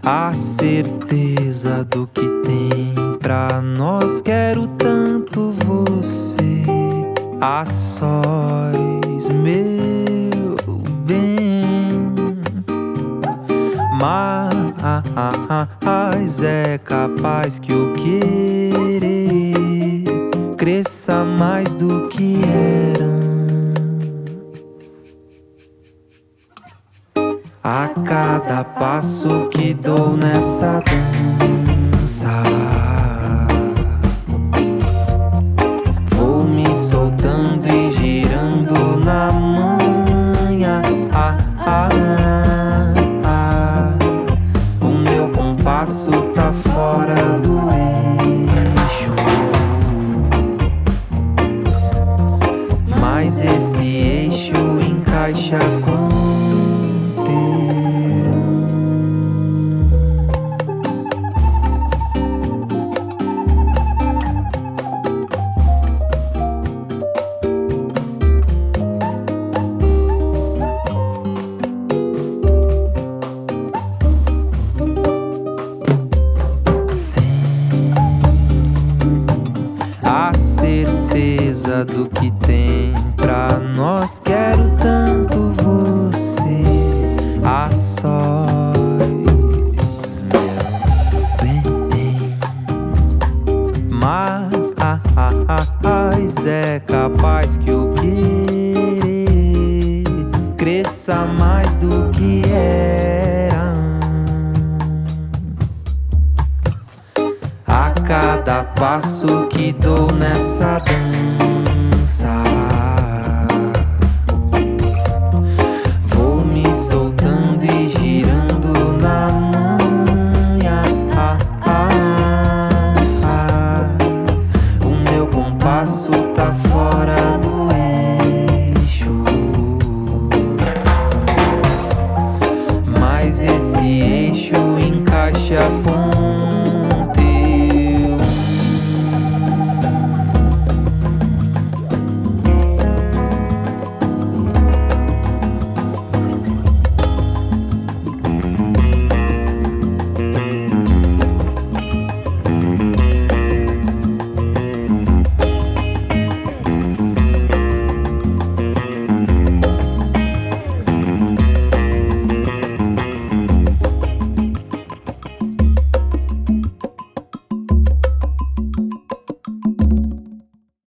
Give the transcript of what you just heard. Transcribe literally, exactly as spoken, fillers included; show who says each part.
Speaker 1: A certeza do que tem pra nós. Quero tanto você a sós, meu bem. Mas é capaz que o querer cresça mais do que era. A cada passo que dou nessa dança, vou me soltando e girando na manha. Ah, ah, ah. O meu compasso tá fora do eixo, mas esse eixo encaixa com do que tem pra nós. Quero tanto você a sós, meu bem. Mas é capaz que o querer cresça mais do que era. A cada passo que dou nessa dança,